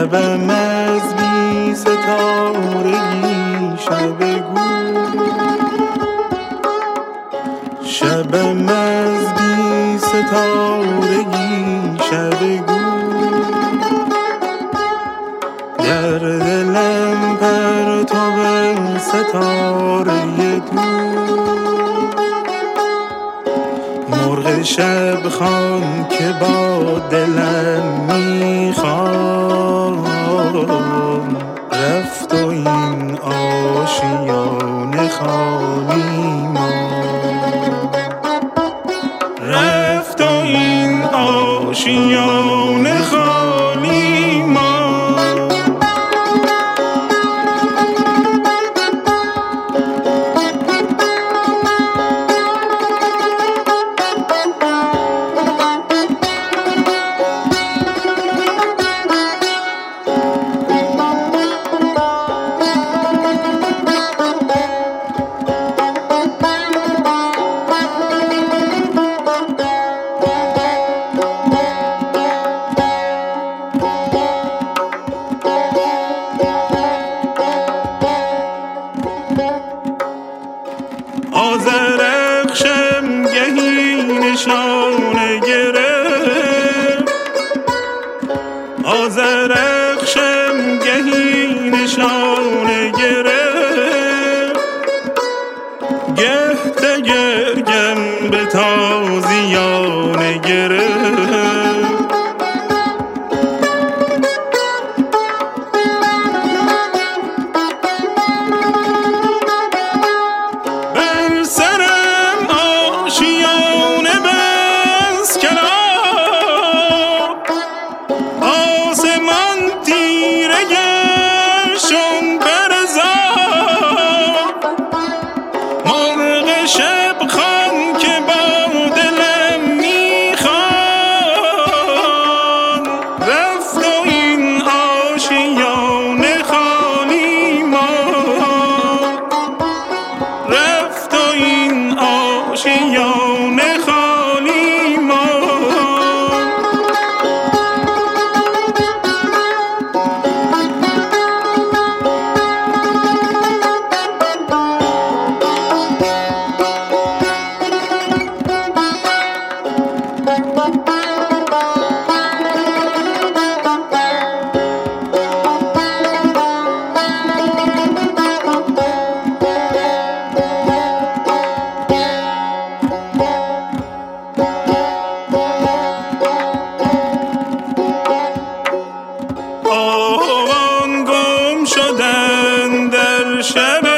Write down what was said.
شبم از بی ستارگی شب گور، شبم از بی ستارگی شب گور، در دلم پرتو ستاره دور، مرغ شب خوان که با دلم میخوان، رفت و این آشیانه خالی ماند، رفت و این آشیانه خالی ماند. آذرخشم گهی نشانه گرفت، آذرخشم گهی نشانه گرفت، گه دگرگم به تازیانه گرفت، آشیانه خالی ماند. آوان گم شدن در شب